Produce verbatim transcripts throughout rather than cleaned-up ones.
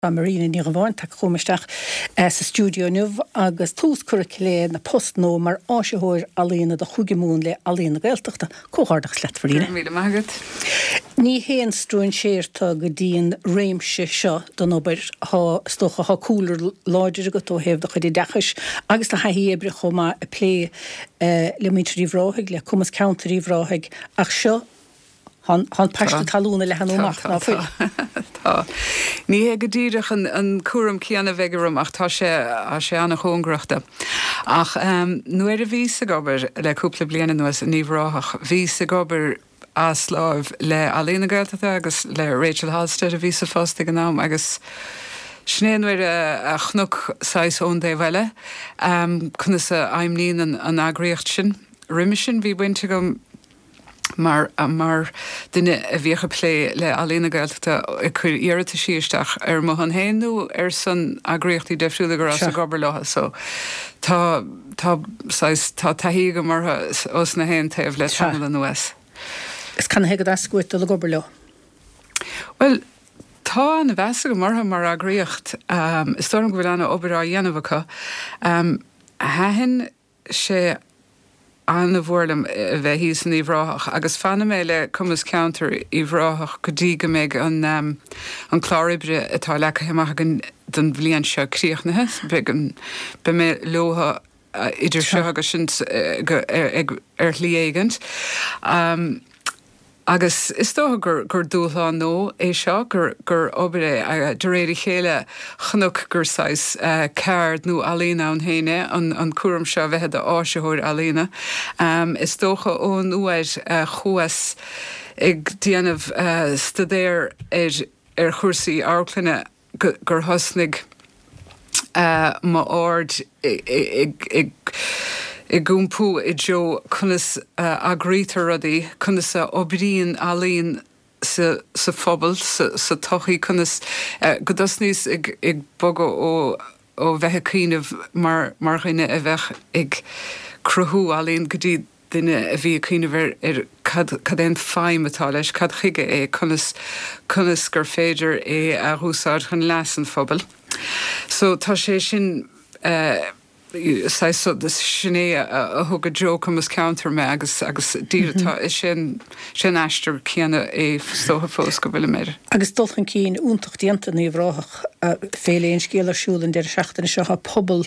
Marina ní bháin tak chumisteach sa stúdio nuh agus túscurric lé na postnó mar áisiúir alína do chuigiúin le alína gailteachta cóhardach let farína. Míle maigad. Ní héan strúin séirtá go dtíon réimse seo don obair há stocha há cúlar láidir go tó hebh do chuidí dechas agus le hahébre chumá a plé le muinterí bhráthig le cumas counterí bhráthig ach seo Han han pasta talúna le hanúach ná fuil. Tá. Ní hé go ddíireach an an cuam cíanna bhegarum ach tá sé a sé anna chóngrachta. Ach um, nuair a ví a gobar le cúpla bliana nuas a níomhráthach, ví a gobar a sláimh le Alína Gaeltachta agus le Rachel Halstead a ví a fásta go nám agus Snéanhuir a chnuk sais ón dé bheile, um, chuna sa aimnín an, an agriacht sin, riimi sin bhí buinte gom mar mar duine a bhíocha plé le Alína Gaeltachta i chuir iarrata síisteach ar mo an héanú ar san agriachtaí defriúla go as a gobar látha, so tá tá sais tá taí go martha os na héan taobh le Channel an West. Is can hé go ascuit le gobar lá? Well, tá an bheasa go martha mar agriacht, um, is storm go bhfuil anna obair á dhéanamhacha, um, hahin sé anna bhórlam a bheith híos an íomhráthach, agus fanna méile cumas counter íomhráthach go dtí go méid an, um, an chláiribre atá lecha heamach an don bblion seo críochnathe, be an be mé lótha uh, idir seo agus sin uh, ar, ar liaigant. Um, agus is dótha gur, gur dúlá nó é seo gur, gur obair é de réidir chéile chnuk gur sais uh, card nó Alína an héine an, an cuam seo bheithe a áisiúir Alína. Um, is dócha ón uair uh, chuas ag déanamh uh, stadéir ar, ar chuirsaí áirclanne gur thosnig uh, má ord ag ag I gúmpú i djo cunas uh, agrítar rudí, cunas a obríon Alín sa, sa phobal, sa, sa tochaí cunas uh, go das níos ag, ag bogo ó, ó bheithe cíanamh mar, mar chuine a bheith ag cruthú Alín go dtí duine a bhí cíanamh ar, ar cad, cad éon feim atá leis, cad chuige é cunas, cunas gur féidir é a húsáid chun leas an phobal. So tá sé sin uh, Sais so the sinné a thugad Jo cumas counter me agus agus díratá is sin sin eistir céanna é stótha fós go bhfuil méidir. Agus dulchan cín úntacht díanta ní bhráthach féile éon scéal arsúlan deir seachtainna seo ha pobl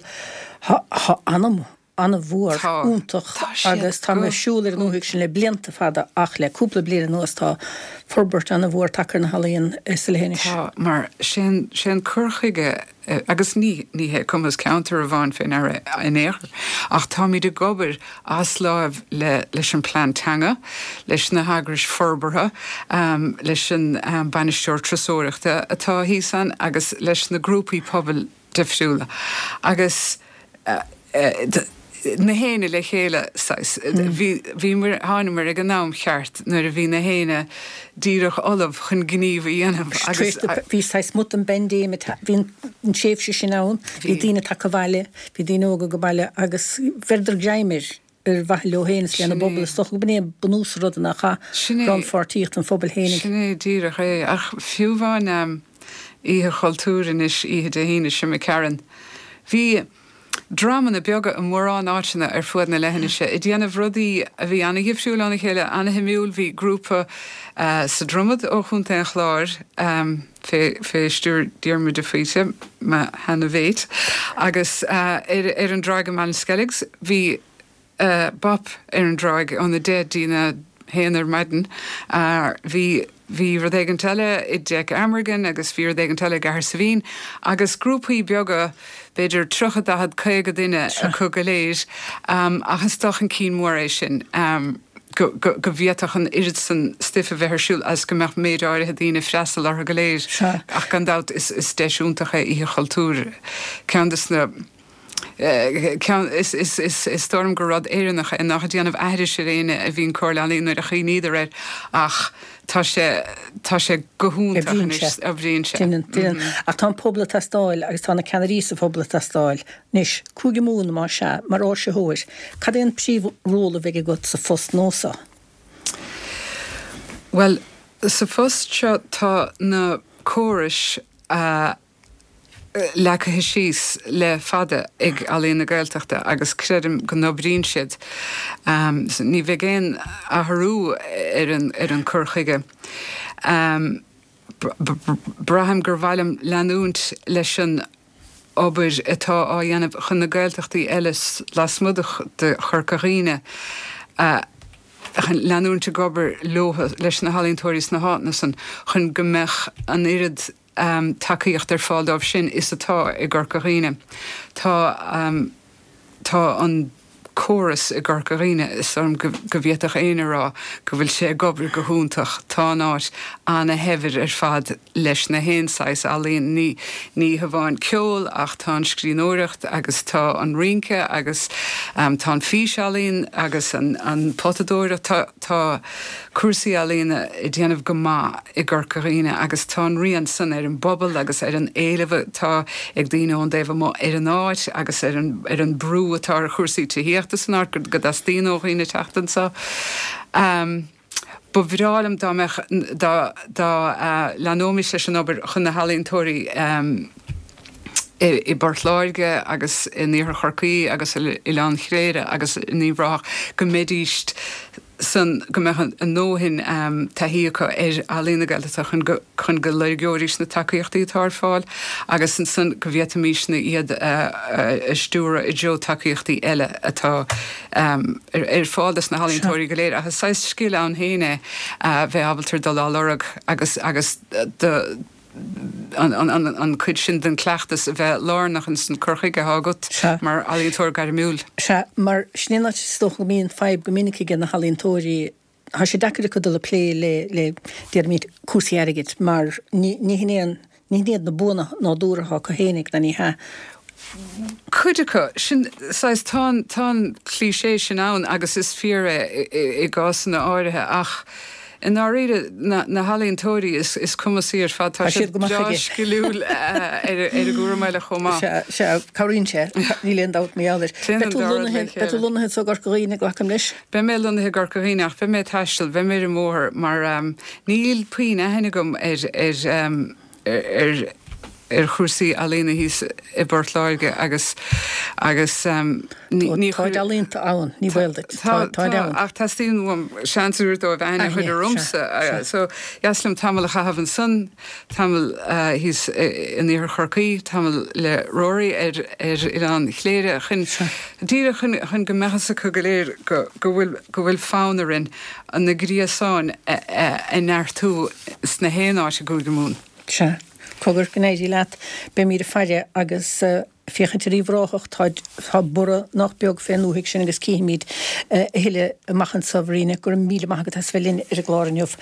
ha anam anna bhuair úntach agus tá me siúlar nóigh sin le blianta fada ach le cúpla bliana nuas tá forbert anna bhuair takar na Halíon is le héine. Tá mar sin sin curchaige agus ní ní hé cumas counter a bhain fin ar in éair ach tá mí de gobar as láimh le leis an plantanga leis na hagris forbartha um, leis an um, banisteoir trasóireachta atá híosan agus leis na grúpaí pobl defriúla agus uh, uh, na héine le chéile bhí mar hána mar ag an nám cheart nuair a bhí na héine díreach olamh chun gníomh dhéanamh agus bhí sais mut an bendé hín an séfse sin ann, hí dína take bhaile, hí dína óga go baile agus verder gaiimir ar bhaith leo héanas le na bobbal stoch go bné bunús rud nach cha ran fortíocht an phobal héine. Sinné díreach é ach fiúháin um, ihe chultúrin is ihe de héine sem me Karen. Bhí Drama na beaga an mórán áitina ar fuad na lehanne se. I dhéanamh rudaí a bhí anna gibhsiúil anna chéile anna himimiúil bhí grúpa uh, sa drumad ó chunta an chláir um, fé, fé stúr díormú de fríte me hena bhéit. Agus uh, ar, ar an draig am an skelligs bhí uh, bop ar an draig an na dead dína héanaar maidin. Uh, bhí Bhí rud éigen teile i Jack Amergan agus bhí rud éigen teile gar sa bhín agus grúpaí beaga beidir trocha dahad chuige duine a chu go léir um, agus doch an cín mór é sin um, go, go, go bhíach an irid san stifa bheithirsúil as go meach méid áirithe dtíine freistal ar go léir ach gan dat is, is deisiúntacha í chultúr ceantas na Uh, is, is, is, is storm go rud éireannach in nach déanamh éidir sé réine a bhín choirlaí nuair a chi níidir réid ach tá sé tá sé gohúnta a bhríonn sé. Ach tá pobla tastáil agus tá na ceanarí sa pobla tastáil níos cúige múna má se mar á se thuir. Cad éon príomh róla bheith go sa fós nósa? Well, sa fós seo tá na córas uh, lecha síos le fada ag alína gailteachta agus credim go nóbrín siad. Um, so ní bheith géin athrú ar an, ar an curchaige. Um, Braham gur bhailim leanúnt leis an obair atá á dhéanamh chun na gailteachtaí eiles lasmuidach de chorcaghine. Uh, leanúnta gobar lótha leis na halíntóirí na hána san chun gombeach an irid um, takeíocht ar fáil sin is atá i gcorcaghine. Tá um, tá an chorus i gcorcaghine is orm go bhíoach aine rá go bhfuil sé gobar go húntaach tá náit anna hefir ar fad leis na héasáis alíon ní ní hamháin ceol ach tá scríóireacht agus tá an rinke agus um, tá fís alíon agus an, an potadóire tá, tá cuasaí alína i dhéanamh go má i gcorcaghine agus tá an rian san ar an bobbal agus ar an éileh tá ag dtíine an déobh má ar an áit agus ar an, ar an brú atá a chusaí tííocht san art go das tíó ine teachtan sa. Um, Ba bhrálam dá dá dá leanómis leis an obair chun na halíntóirí um, i, i Bartláirge agus i níor chorcaí agus i lean chréire agus ní bhrách go médíist san go meach an nóhin um, taíocha ar alína gailteach chun go chun go leigheoirís na takeíochtaí tar fáil agus an san go bhítamíisna iad uh, uh, stúra i deo takeíochtaí eile atá um, ar, ar fáildas na halíntóirí go léir agus sais scíile an héine uh, bheith abaltar do lárag agus agus uh, de an, an, an, an cuid sin den cleachtas a bheith lárnach an san curchaige hágat mar alíntóir gar múl. Se mar snéna stoch go míon feib go minic gan na halíntóirí há sé dachar go le lé le le déir míid cuasaíarigid mar ní hinéan ní héad na buna ná dúraá go hénig na ní ha. Cuidecha sin sais tá tá cliché sin ann agus is fíre i gás na áirithe ach in áíre na, na halíntóirí is, is cumasí ar fad tá sé sciúil ar a gúra meile chomá. Se choín sé ní leon dát méáidir. Be lunathe so gcóíine ghlacham leis? Be mé lunathe gcóíine ach be mé taisteil, be mé mór mar um, níl puoine hena gom ar ar um, ar ar chusaí alína hís i Bartláirge agus agus um, ní chuid alínta ann ní bhfuil ach tá tíon seanúir dó bhena chuid a rumsa so jaslam tamil a chahabhann san tamil hís in íor chorcaí tamil le róirí ar ar Irán chléire chun díire chun chun go mechasa go léir go bhfuil go bhfuil fánarin an na gríasáin in airtú sna héanáis a go mún. Se. Cogur gnéidí leat be mí a feide agus uh, fiochan í bhráach tá bura nach beag fénúhiigh sin agus cíimiid uh, heile machchan sa bhríine gur míle maigad as bhelinn ar a gláirniuh.